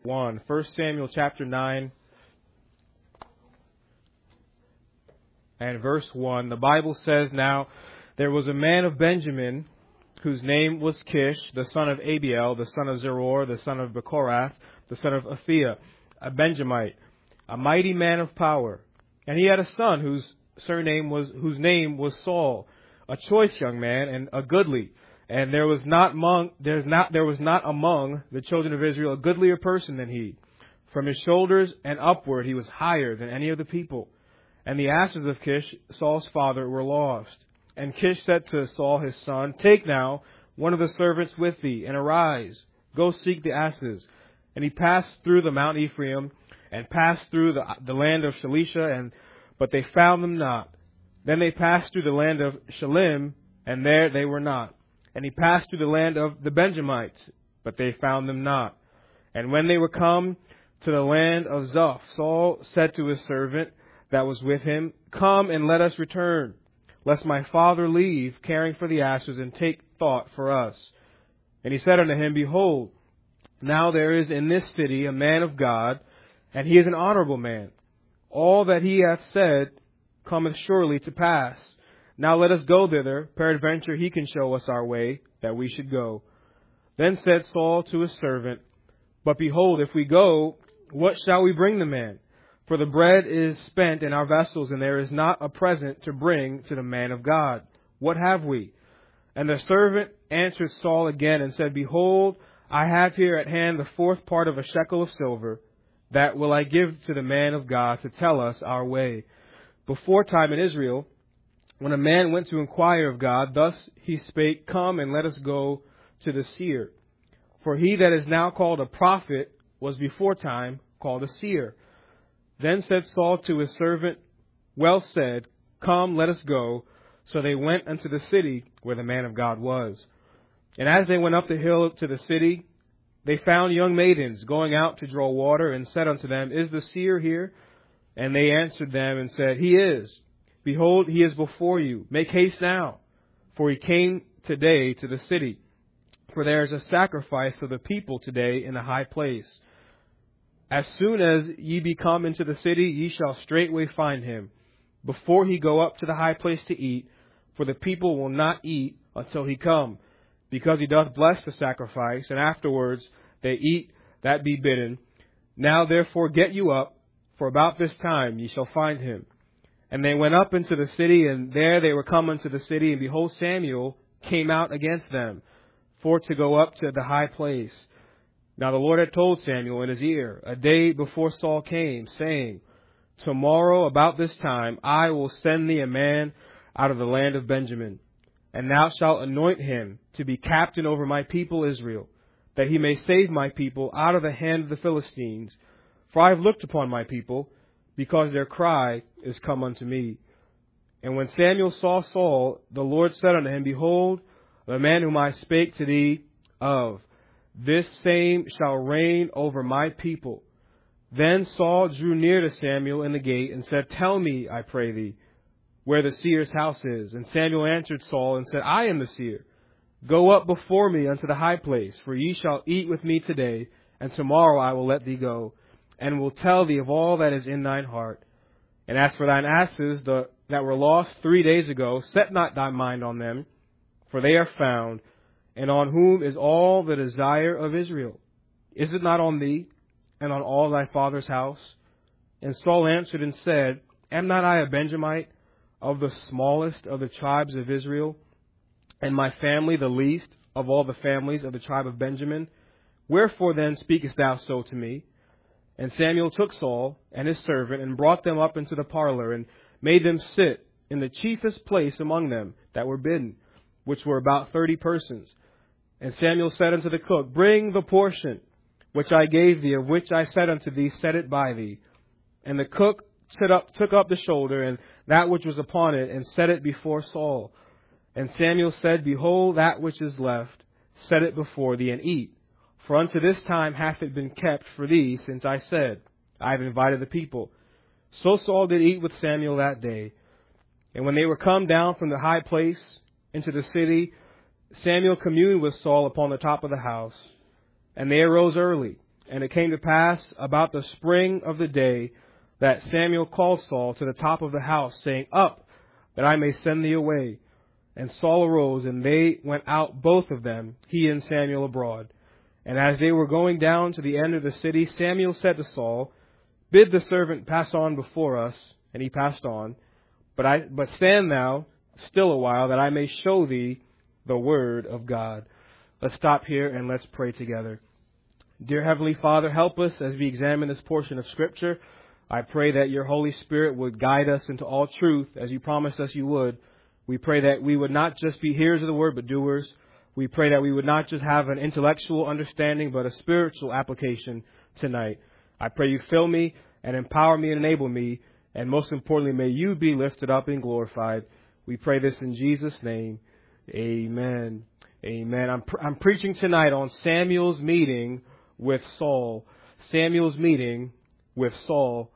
1. 1 Samuel chapter 9 and verse 1. The Bible says, "Now there was a man of Benjamin whose name was Kish, the son of Abiel, the son of Zeror, the son of Bechorath, the son of Aphiah, a Benjamite, a mighty man of power. And he had a son whose name was Saul, a choice young man and a goodly. And there was not among the children of Israel a goodlier person than he. From his shoulders and upward he was higher than any of the people. And the asses of Kish, Saul's father, were lost. And Kish said to Saul his son, Take now one of the servants with thee, and arise, go seek the asses. And he passed through the Mount Ephraim, and passed through the land of Shalisha, but they found them not. Then they passed through the land of Shalim, and there they were not. And he passed through the land of the Benjamites, but they found them not. And when they were come to the land of Zuph, Saul said to his servant that was with him, Come and let us return, lest my father leave, caring for the ashes, and take thought for us. And he said unto him, Behold, now there is in this city a man of God, and he is an honorable man. All that he hath said cometh surely to pass. Now let us go thither, peradventure he can show us our way, that we should go. Then said Saul to his servant, But behold, if we go, what shall we bring the man? For the bread is spent in our vessels, and there is not a present to bring to the man of God. What have we? And the servant answered Saul again, and said, Behold, I have here at hand the fourth part of a shekel of silver, that will I give to the man of God to tell us our way. Before time in Israel, when a man went to inquire of God, thus he spake, Come and let us go to the seer. For he that is now called a prophet was before time called a seer. Then said Saul to his servant, Well said, Come, let us go. So they went unto the city where the man of God was. And as they went up the hill to the city, they found young maidens going out to draw water, and said unto them, Is the seer here? And they answered them and said, He is. Behold, he is before you. Make haste now, for he came today to the city. For there is a sacrifice of the people today in the high place. As soon as ye be come into the city, ye shall straightway find him, before he go up to the high place to eat. For the people will not eat until he come, because he doth bless the sacrifice, and afterwards they eat that be bidden. Now therefore get you up, for about this time ye shall find him. And they went up into the city, and there they were come unto the city, and behold, Samuel came out against them, for to go up to the high place. Now the Lord had told Samuel in his ear, a day before Saul came, saying, Tomorrow about this time I will send thee a man out of the land of Benjamin, and thou shalt anoint him to be captain over my people Israel, that he may save my people out of the hand of the Philistines. For I have looked upon my people, because their cry is come unto me. And when Samuel saw Saul, the Lord said unto him, Behold, the man whom I spake to thee of, this same shall reign over my people. Then Saul drew near to Samuel in the gate, and said, Tell me, I pray thee, where the seer's house is. And Samuel answered Saul, and said, I am the seer. Go up before me unto the high place, for ye shall eat with me today, and tomorrow I will let thee go, and will tell thee of all that is in thine heart. And as for thine asses that were lost 3 days ago, set not thy mind on them, for they are found, and on whom is all the desire of Israel? Is it not on thee, and on all thy father's house? And Saul answered and said, Am not I a Benjamite, of the smallest of the tribes of Israel, and my family the least of all the families of the tribe of Benjamin? Wherefore then speakest thou so to me? And Samuel took Saul and his servant, and brought them up into the parlor, and made them sit in the chiefest place among them that were bidden, which were about 30 persons. And Samuel said unto the cook, Bring the portion which I gave thee, of which I said unto thee, Set it by thee. And the cook took up the shoulder, and that which was upon it, and set it before Saul. And Samuel said, Behold, that which is left, set it before thee, and eat. For unto this time hath it been kept for thee, since I said, I have invited the people. So Saul did eat with Samuel that day. And when they were come down from the high place into the city, Samuel communed with Saul upon the top of the house. And they arose early, And it came to pass about the spring of the day that Samuel called Saul to the top of the house, saying, Up, that I may send thee away. And Saul arose, and they went out, both of them, he and Samuel abroad. And as they were going down to the end of the city, Samuel said to Saul, Bid the servant pass on before us. And he passed on. But stand thou still a while, that I may show thee the word of God. Let's stop here and let's pray together. Dear Heavenly Father, help us as we examine this portion of Scripture. I pray that your Holy Spirit would guide us into all truth, as you promised us you would. We pray that we would not just be hearers of the word, but doers. We pray that we would not just have an intellectual understanding, but a spiritual application tonight. I pray you fill me and empower me and enable me. And most importantly, may you be lifted up and glorified. We pray this in Jesus' name. Amen. Amen. I'm preaching tonight on Samuel's meeting with Saul. Samuel's meeting with Saul.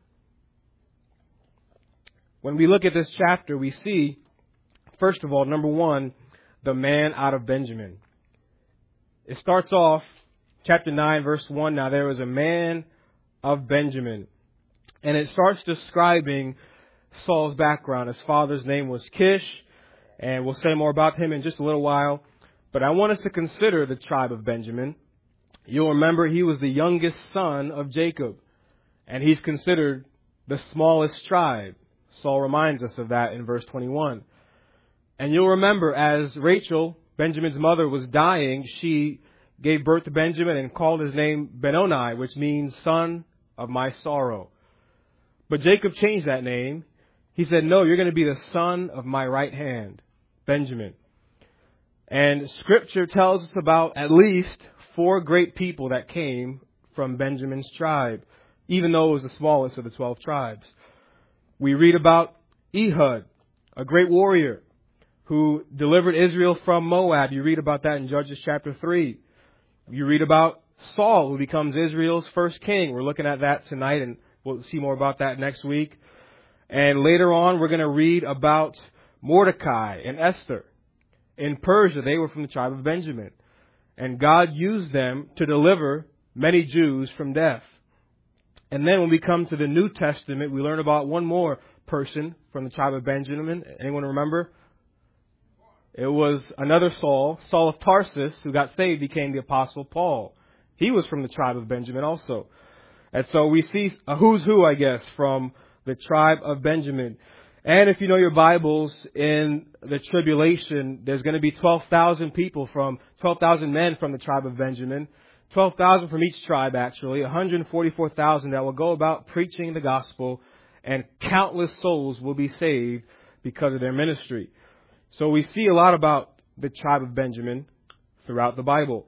When we look at this chapter, we see, first of all, number one, the man out of Benjamin. It starts off, chapter 9, verse 1. Now there was a man of Benjamin. And it starts describing Saul's background. His father's name was Kish. And we'll say more about him in just a little while. But I want us to consider the tribe of Benjamin. You'll remember he was the youngest son of Jacob. And he's considered the smallest tribe. Saul reminds us of that in verse 21. And you'll remember as Rachel, Benjamin's mother, was dying, she gave birth to Benjamin and called his name Benoni, which means son of my sorrow. But Jacob changed that name. He said, no, you're going to be the son of my right hand, Benjamin. And Scripture tells us about at least 4 great people that came from Benjamin's tribe, even though it was the smallest of the 12 tribes. We read about Ehud, a great warrior who delivered Israel from Moab. You read about that in Judges chapter 3. You read about Saul, who becomes Israel's first king. We're looking at that tonight, and we'll see more about that next week. And later on, we're going to read about Mordecai and Esther. In Persia, they were from the tribe of Benjamin. And God used them to deliver many Jews from death. And then when we come to the New Testament, we learn about one more person from the tribe of Benjamin. Anyone remember? It was another Saul, Saul of Tarsus, who got saved, became the Apostle Paul. He was from the tribe of Benjamin also. And so we see a who's who, I guess, from the tribe of Benjamin. And if you know your Bibles, in the tribulation, there's going to be 12,000 men from the tribe of Benjamin. 12,000 from each tribe, actually. 144,000 that will go about preaching the gospel, and countless souls will be saved because of their ministry. So we see a lot about the tribe of Benjamin throughout the Bible.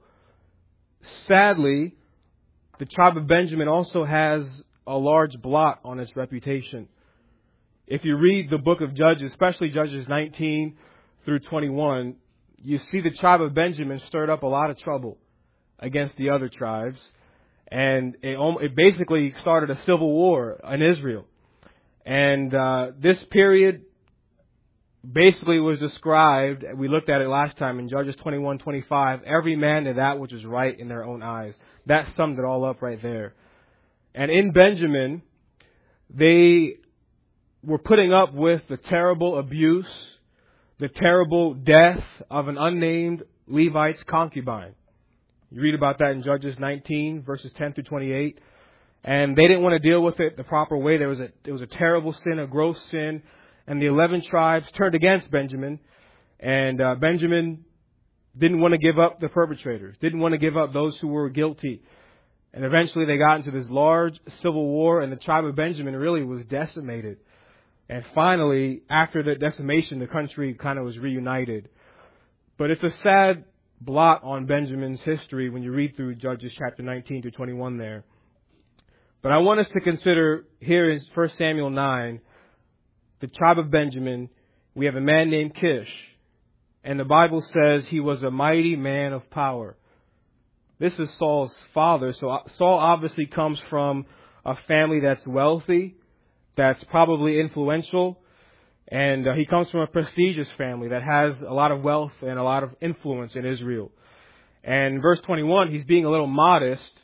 Sadly, the tribe of Benjamin also has a large blot on its reputation. If you read the book of Judges, especially Judges 19 through 21, you see the tribe of Benjamin stirred up a lot of trouble against the other tribes. And it basically started a civil war in Israel. And this period basically was described, we looked at it last time in Judges 21:25, every man did that which is right in their own eyes. That summed it all up right there. And in Benjamin, they were putting up with the terrible abuse, the terrible death of an unnamed Levite's concubine. You read about that in Judges 19, verses 10 through 28. And they didn't want to deal with it the proper way. It was a terrible sin, a gross sin. And the 11 tribes turned against Benjamin. And Benjamin didn't want to give up the perpetrators, didn't want to give up those who were guilty. And eventually they got into this large civil war, and the tribe of Benjamin really was decimated. And finally, after the decimation, the country kind of was reunited. But it's a sad blot on Benjamin's history when you read through Judges chapter 19 to 21 there. But I want us to consider here in 1 Samuel 9, the tribe of Benjamin, we have a man named Kish. And the Bible says he was a mighty man of power. This is Saul's father. So Saul obviously comes from a family that's wealthy, that's probably influential. And he comes from a prestigious family that has a lot of wealth and a lot of influence in Israel. And in verse 21, he's being a little modest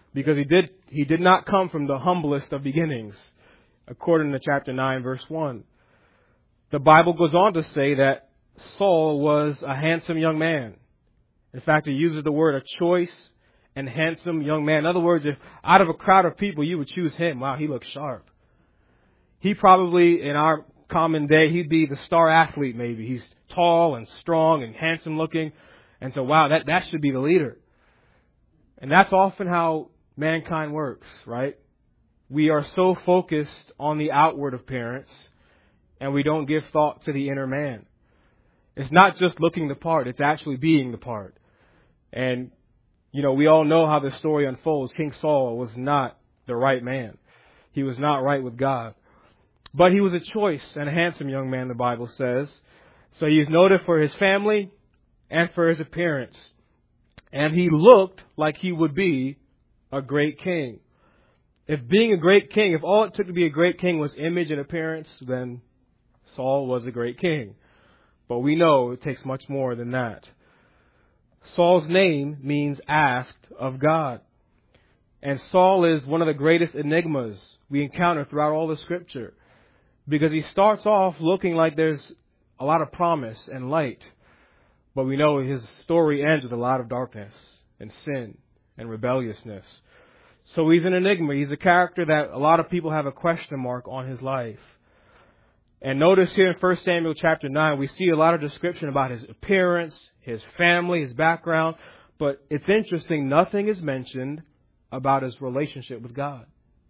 because he did not come from the humblest of beginnings, according to chapter 9, verse 1. The Bible goes on to say that Saul was a handsome young man. In fact, it uses the word a choice and handsome young man. In other words, if out of a crowd of people you would choose him, wow, he looks sharp. He probably, in our common day, he'd be the star athlete maybe. He's tall and strong and handsome looking. And so, wow, that should be the leader. And that's often how mankind works, right? We are so focused on the outward appearance, and we don't give thought to the inner man. It's not just looking the part, it's actually being the part. And, we all know how the story unfolds. King Saul was not the right man. He was not right with God. But he was a choice and a handsome young man, the Bible says. So he is noted for his family and for his appearance. And he looked like he would be a great king. If being a great king, if all it took to be a great king was image and appearance, then Saul was a great king. But we know it takes much more than that. Saul's name means asked of God. And Saul is one of the greatest enigmas we encounter throughout all the Scripture. Because he starts off looking like there's a lot of promise and light. But we know his story ends with a lot of darkness and sin and rebelliousness. So he's an enigma. He's a character that a lot of people have a question mark on his life. And notice here in 1 Samuel chapter 9, we see a lot of description about his appearance, his family, his background. But it's interesting, nothing is mentioned about his relationship with God.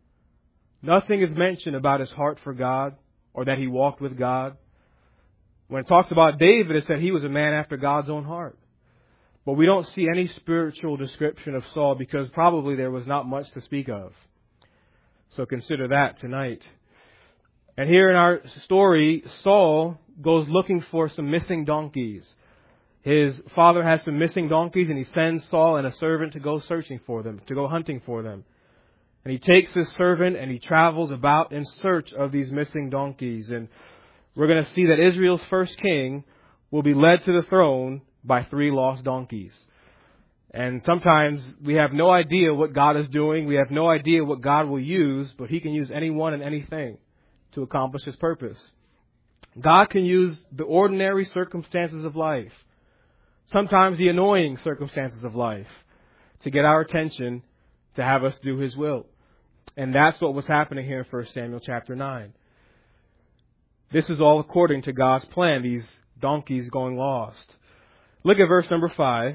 Nothing is mentioned about his heart for God or that he walked with God. When it talks about David, it said he was a man after God's own heart. But we don't see any spiritual description of Saul because probably there was not much to speak of. So consider that tonight. And here in our story, Saul goes looking for some missing donkeys. His father has some missing donkeys and he sends Saul and a servant to go searching for them, to go hunting for them. And he takes his servant and he travels about in search of these missing donkeys. And we're going to see that Israel's first king will be led to the throne by 3 lost donkeys. And sometimes we have no idea what God is doing. We have no idea what God will use, but He can use anyone and anything to accomplish His purpose. God can use the ordinary circumstances of life, sometimes the annoying circumstances of life, to get our attention, to have us do His will. And that's what was happening here in 1 Samuel chapter 9. This is all according to God's plan, these donkeys going lost. Look at verse number 5.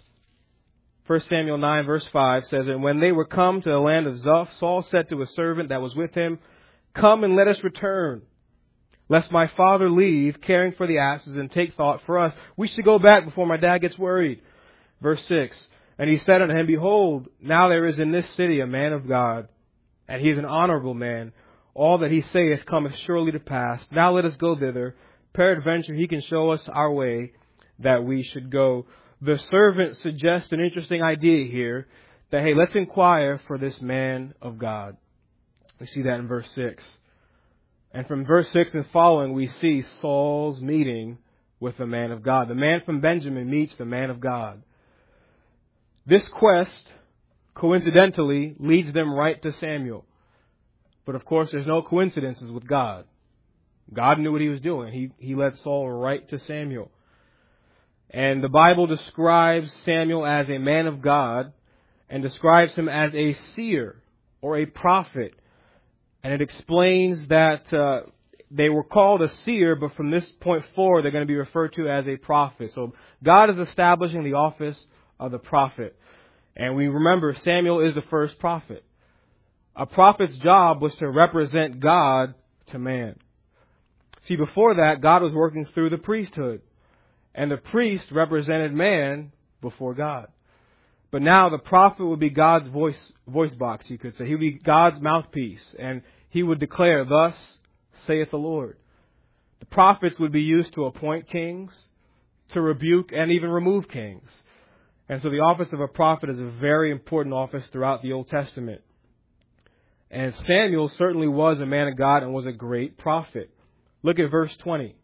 1 Samuel 9 verse 5 says, "And when they were come to the land of Zuph, Saul said to a servant that was with him, 'Come and let us return, lest my father leave caring for the asses and take thought for us. We should go back before my dad gets worried.' Verse 6, "And he said unto him, Behold, now there is in this city a man of God, and he is an honorable man. All that he saith cometh surely to pass. Now let us go thither. Peradventure he can show us our way that we should go." The servant suggests an interesting idea here, that, hey, let's inquire for this man of God. We see that in verse 6. And from verse 6 and following, we see Saul's meeting with the man of God. The man from Benjamin meets the man of God. This quest, coincidentally, leads them right to Samuel. But of course, there's no coincidences with God. God knew what He was doing. He led Saul right to Samuel. And the Bible describes Samuel as a man of God and describes him as a seer or a prophet. And it explains that they were called a seer, but from this point forward, they're going to be referred to as a prophet. So God is establishing the office of the prophet. And we remember Samuel is the first prophet. A prophet's job was to represent God to man. See, before that, God was working through the priesthood. And the priest represented man before God. But now the prophet would be God's voice box, you could say. He would be God's mouthpiece. And he would declare, "Thus saith the Lord." The prophets would be used to appoint kings, to rebuke and even remove kings. And so the office of a prophet is a very important office throughout the Old Testament. And Samuel certainly was a man of God and was a great prophet. Look at verse 20.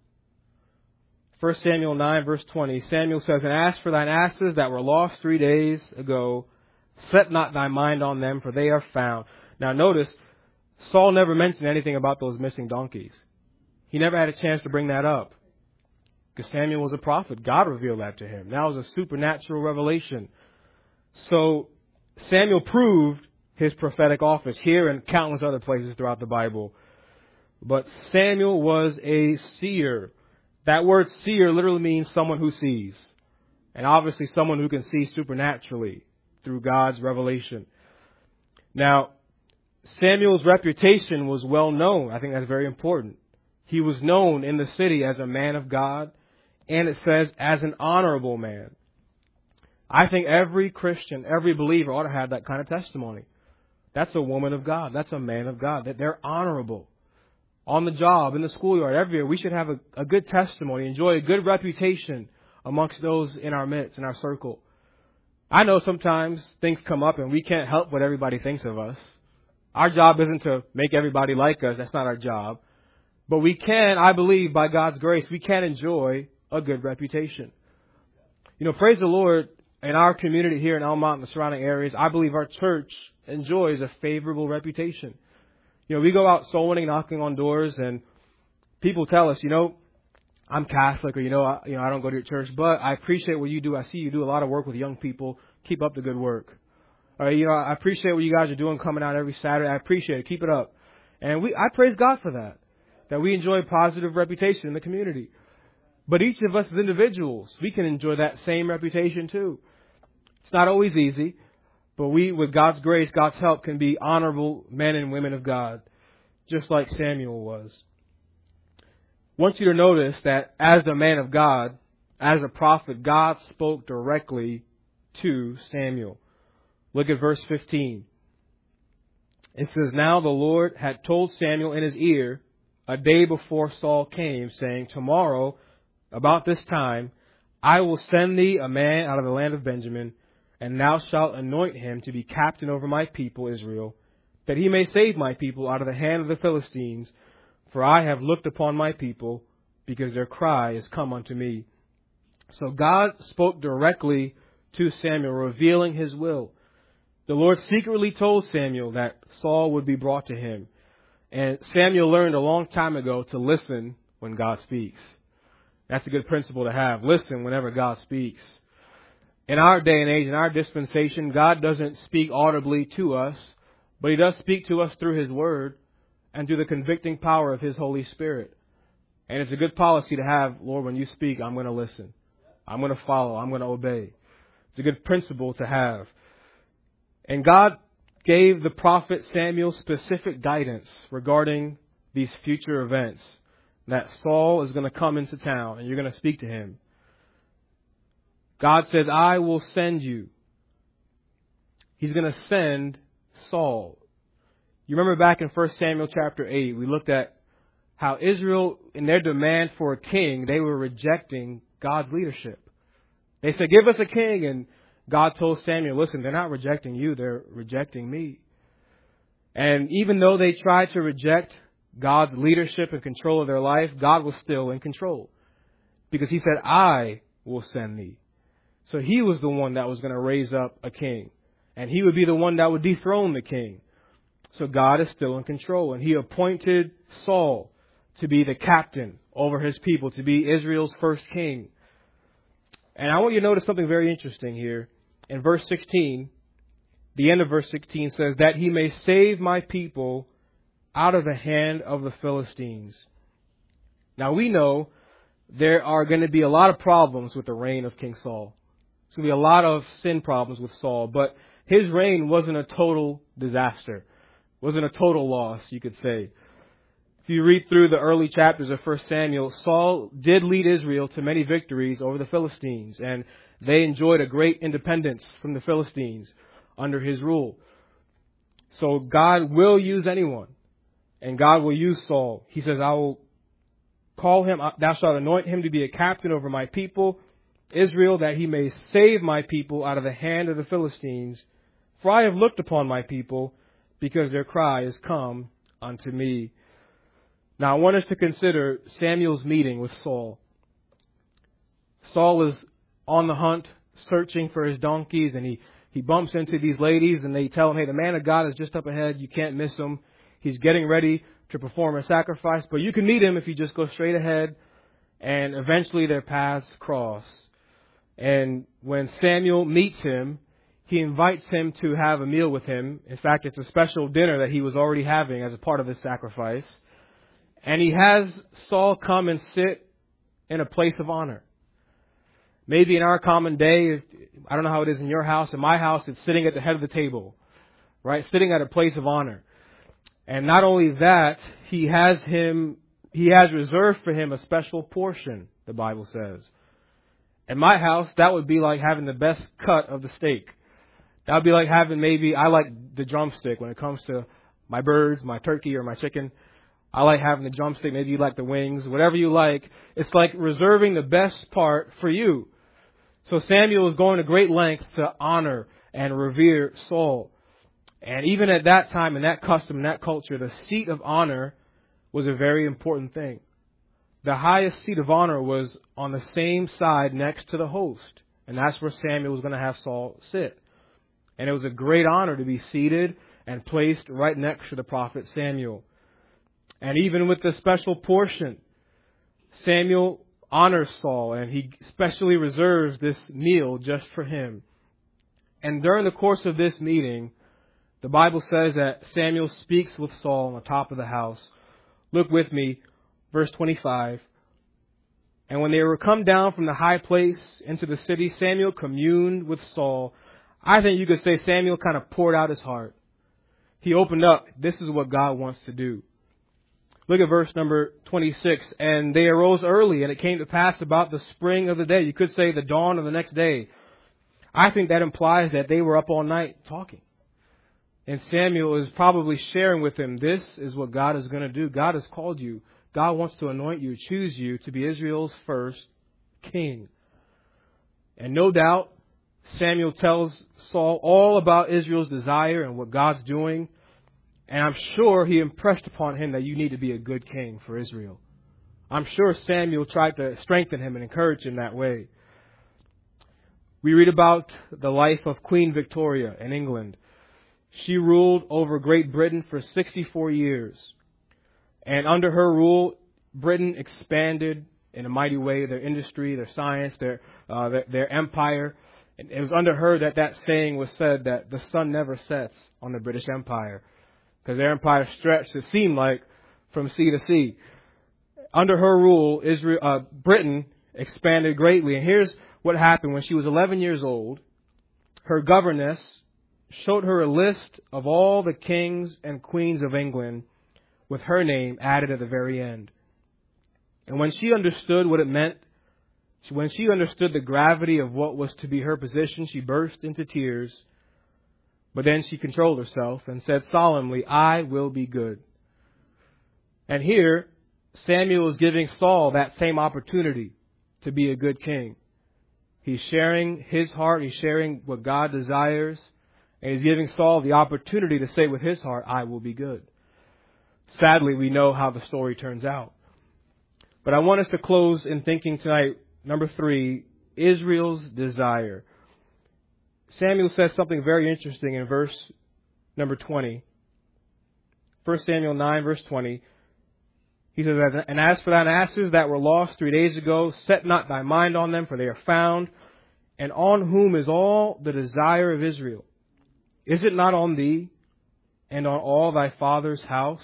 1 Samuel 9 verse 20, Samuel says, "And as for thine asses that were lost 3 days ago, Set not thy mind on them, for they are found. Now notice, Saul never mentioned anything about those missing donkeys. He never had a chance to bring that up. Because Samuel was a prophet. God revealed that to him. That was a supernatural revelation. So Samuel proved his prophetic office here and countless other places throughout the Bible. But Samuel was a seer. That word seer literally means someone who sees. And obviously someone who can see supernaturally through God's revelation. Now, Samuel's reputation was well known. I think that's very important. He was known in the city as a man of God, and it says as an honorable man. I think every Christian, every believer ought to have that kind of testimony. That's a woman of God. That's a man of God. That they're honorable. On the job, in the schoolyard, everywhere, we should have a good testimony, enjoy a good reputation amongst those in our midst, in our circle. I know sometimes things come up and we can't help what everybody thinks of us. Our job isn't to make everybody like us. That's not our job. But we can, I believe, by God's grace, we can enjoy a good reputation. You know, praise the Lord, in our community here in Elmont and the surrounding areas, I believe our church enjoys a favorable reputation. You know, we go out soul winning, knocking on doors, and people tell us, I'm Catholic, or I don't go to your church, but I appreciate what you do. I see you do a lot of work with young people. Keep up the good work. All right, I appreciate what you guys are doing, coming out every Saturday. I appreciate it. Keep it up. And I praise God for that we enjoy a positive reputation in the community. But each of us as individuals, we can enjoy that same reputation too. It's not always easy, but we, with God's grace, God's help, can be honorable men and women of God, just like Samuel was. I want you to notice that as a man of God, as a prophet, God spoke directly to Samuel. Look at verse 15. It says, Now the Lord had told Samuel in his ear a day before Saul came, saying, Tomorrow, about this time, I will send thee a man out of the land of Benjamin, and thou shalt anoint him to be captain over my people Israel, that he may save my people out of the hand of the Philistines. For I have looked upon my people, because their cry is come unto me. So God spoke directly to Samuel, revealing his will. The Lord secretly told Samuel that Saul would be brought to him. And Samuel learned a long time ago to listen when God speaks. That's a good principle to have. Listen whenever God speaks. In our day and age, in our dispensation, God doesn't speak audibly to us, but He does speak to us through His Word and through the convicting power of His Holy Spirit. And it's a good policy to have, Lord, when you speak, I'm going to listen. I'm going to follow. I'm going to obey. It's a good principle to have. And God gave the prophet Samuel specific guidance regarding these future events. That Saul is going to come into town and you're going to speak to him. God says, I will send you. He's going to send Saul. You remember back in 1 Samuel chapter 8, we looked at how Israel, in their demand for a king, they were rejecting God's leadership. They said, give us a king. And God told Samuel, listen, they're not rejecting you, they're rejecting me. And even though they tried to reject God's leadership and control of their life, God was still in control. Because He said, I will send thee. So He was the one that was going to raise up a king. And He would be the one that would dethrone the king. So God is still in control. And He appointed Saul to be the captain over His people, to be Israel's first king. And I want you to notice something very interesting here. In verse 16, the end of verse 16 says, that He may save my people out of the hand of the Philistines. Now we know there are going to be a lot of problems with the reign of King Saul. There's going to be a lot of sin problems with Saul, but his reign wasn't a total disaster. Wasn't a total loss, you could say. If you read through the early chapters of 1 Samuel, Saul did lead Israel to many victories over the Philistines, and they enjoyed a great independence from the Philistines under his rule. So God will use anyone, and God will use Saul. He says, I will call him, thou shalt anoint him to be a captain over my people, Israel, that he may save my people out of the hand of the Philistines. For I have looked upon my people, because their cry is come unto me. Now I want us to consider Samuel's meeting with Saul. Saul is on the hunt, searching for his donkeys, and he he bumps into these ladies and they tell him, hey, the man of God is just up ahead. You can't miss him. He's getting ready to perform a sacrifice, but you can meet him if you just go straight ahead. And eventually their paths cross. And when Samuel meets him, he invites him to have a meal with him. In fact, it's a special dinner that he was already having as a part of his sacrifice. And he has Saul come and sit in a place of honor. Maybe in our common day, I don't know how it is in your house. In my house, it's sitting at the head of the table, right? Sitting at a place of honor. And not only that, he has reserved for him a special portion, the Bible says. In my house, that would be like having the best cut of the steak. That would be like having I like the drumstick when it comes to my birds, my turkey, or my chicken. I like having the drumstick. Maybe you like the wings, whatever you like. It's like reserving the best part for you. So Samuel is going to great lengths to honor and revere Saul. And even at that time, in that custom, in that culture, the seat of honor was a very important thing. The highest seat of honor was on the same side next to the host. And that's where Samuel was going to have Saul sit. And it was a great honor to be seated and placed right next to the prophet Samuel. And even with the special portion, Samuel honors Saul and he specially reserves this meal just for him. And during the course of this meeting, the Bible says that Samuel speaks with Saul on the top of the house. Look with me, verse 25. And when they were come down from the high place into the city, Samuel communed with Saul. I think you could say Samuel kind of poured out his heart. He opened up. This is what God wants to do. Look at verse number 26. And they arose early, and it came to pass about the spring of the day. You could say the dawn of the next day. I think that implies that they were up all night talking. And Samuel is probably sharing with him, this is what God is going to do. God has called you. God wants to anoint you, choose you to be Israel's first king. And no doubt, Samuel tells Saul all about Israel's desire and what God's doing. And I'm sure he impressed upon him that you need to be a good king for Israel. I'm sure Samuel tried to strengthen him and encourage him that way. We read about the life of Queen Victoria in England. She ruled over Great Britain for 64 years. And under her rule, Britain expanded in a mighty way, their industry, their science, their empire. And it was under her that saying was said that the sun never sets on the British Empire. Because their empire stretched, it seemed like, from sea to sea. Under her rule, Britain expanded greatly. And here's what happened. When she was 11 years old, her governess showed her a list of all the kings and queens of England with her name added at the very end. And when she understood what it meant, when she understood the gravity of what was to be her position, she burst into tears. But then she controlled herself and said solemnly, I will be good. And here, Samuel is giving Saul that same opportunity to be a good king. He's sharing his heart. He's sharing what God desires. And he's giving Saul the opportunity to say with his heart, I will be good. Sadly, we know how the story turns out. But I want us to close in thinking tonight, number 3, Israel's desire. Samuel says something very interesting in verse number 20. 1 Samuel 9, verse 20. He says, and as for thine asses that were lost 3 days ago, set not thy mind on them, for they are found. And on whom is all the desire of Israel? Is it not on thee and on all thy father's house?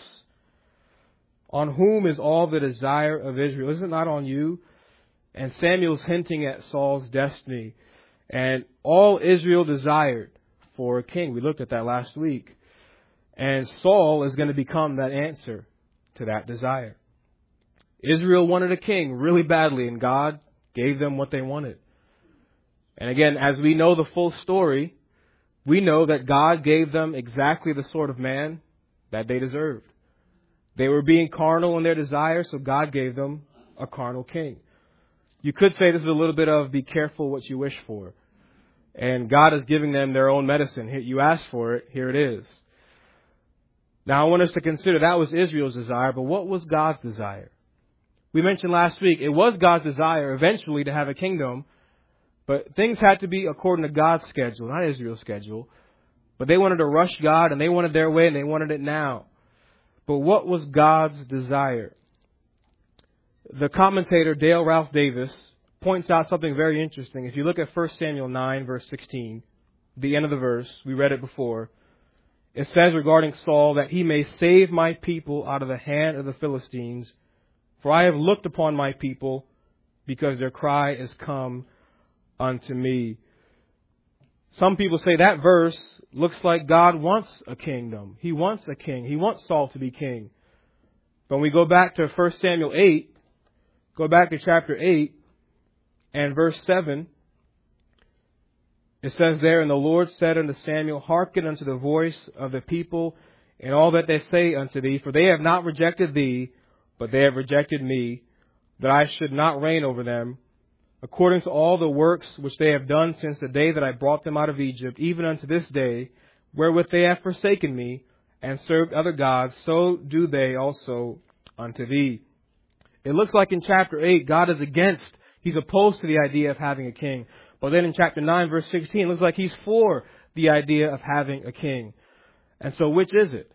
On whom is all the desire of Israel? Is it not on you? And Samuel's hinting at Saul's destiny. And all Israel desired for a king. We looked at that last week. And Saul is going to become that answer to that desire. Israel wanted a king really badly, and God gave them what they wanted. And again, as we know the full story, we know that God gave them exactly the sort of man that they deserved. They were being carnal in their desire, so God gave them a carnal king. You could say this is a little bit of be careful what you wish for. And God is giving them their own medicine. Here, you asked for it, here it is. Now I want us to consider that was Israel's desire, but what was God's desire? We mentioned last week, it was God's desire eventually to have a kingdom But things had to be according to God's schedule, not Israel's schedule. But they wanted to rush God, and they wanted their way, and they wanted it now. But what was God's desire? The commentator Dale Ralph Davis points out something very interesting. If you look at 1 Samuel 9, verse 16, the end of the verse, we read it before. It says regarding Saul that he may save my people out of the hand of the Philistines. For I have looked upon my people, because their cry is come unto me. Some people say that verse looks like God wants a kingdom. He wants a king. He wants Saul to be king. But when we go back to 1 Samuel 8, go back to chapter 8 and verse 7, it says there, And the Lord said unto Samuel, Hearken unto the voice of the people in all that they say unto thee, for they have not rejected thee, but they have rejected me, that I should not reign over them, according to all the works which they have done since the day that I brought them out of Egypt, even unto this day, wherewith they have forsaken me, and served other gods, so do they also unto thee. It looks like in chapter 8, God is he's opposed to the idea of having a king. But then in chapter 9, verse 16, it looks like he's for the idea of having a king. And so which is it?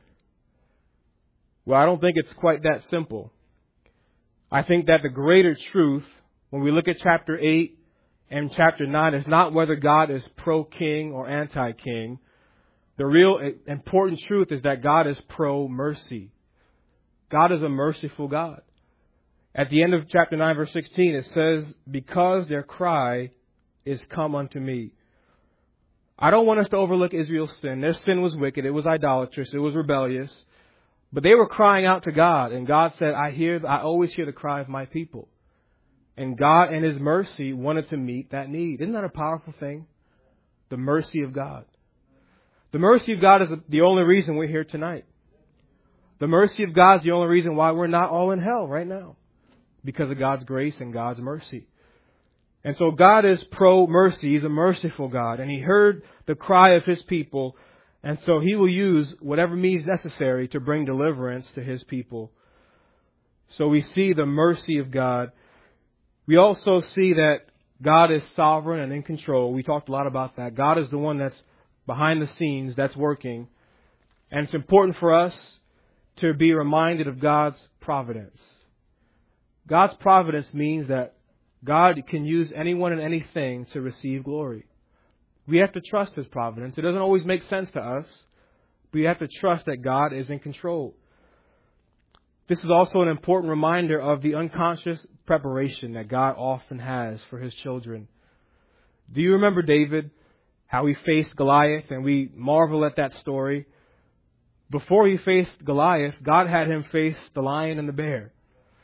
Well, I don't think it's quite that simple. I think that the greater truth, when we look at chapter 8 and chapter 9, is not whether God is pro-king or anti-king. The real important truth is that God is pro-mercy. God is a merciful God. At the end of chapter 9, verse 16, it says, Because their cry is come unto me. I don't want us to overlook Israel's sin. Their sin was wicked. It was idolatrous. It was rebellious. But they were crying out to God. And God said, I always hear the cry of my people. And God, in His mercy, wanted to meet that need. Isn't that a powerful thing? The mercy of God. The mercy of God is the only reason we're here tonight. The mercy of God is the only reason why we're not all in hell right now. Because of God's grace and God's mercy. And so God is pro-mercy. He's a merciful God. And He heard the cry of His people. And so He will use whatever means necessary to bring deliverance to His people. So we see the mercy of God. We also see that God is sovereign and in control. We talked a lot about that. God is the one that's behind the scenes, that's working. And it's important for us to be reminded of God's providence. God's providence means that God can use anyone and anything to receive glory. We have to trust His providence. It doesn't always make sense to us. But we have to trust that God is in control. This is also an important reminder of the unconscious preparation that God often has for His children. Do you remember David, how he faced Goliath? And we marvel at that story. Before he faced Goliath, God had him face the lion and the bear.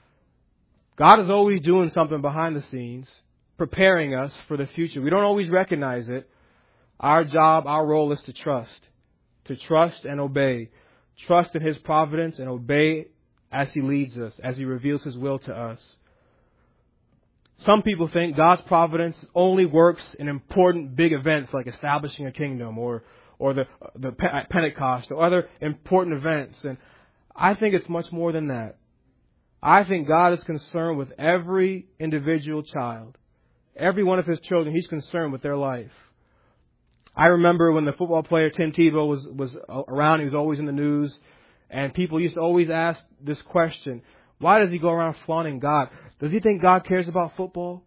God is always doing something behind the scenes, preparing us for the future. We don't always recognize it. Our job, our role is to trust and obey. Trust in His providence and obey as He leads us, as He reveals His will to us. Some people think God's providence only works in important big events like establishing a kingdom or the Pentecost or other important events. And I think it's much more than that. I think God is concerned with every individual child. Every one of His children, He's concerned with their life. I remember when the football player Tim Tebow was around, he was always in the news, and people used to always ask this question, why does he go around flaunting God? Does he think God cares about football?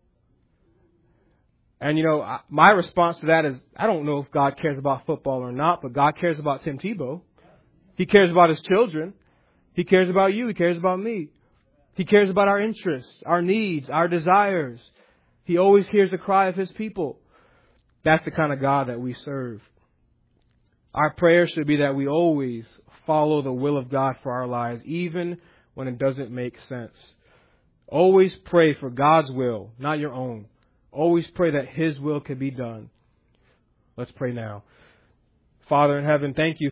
And my response to that is, I don't know if God cares about football or not, but God cares about Tim Tebow. He cares about His children. He cares about you. He cares about me. He cares about our interests, our needs, our desires. He always hears the cry of His people. That's the kind of God that we serve. Our prayer should be that we always follow the will of God for our lives, even when it doesn't make sense. Always pray for God's will, not your own. Always pray that His will can be done. Let's pray now. Father in heaven, thank You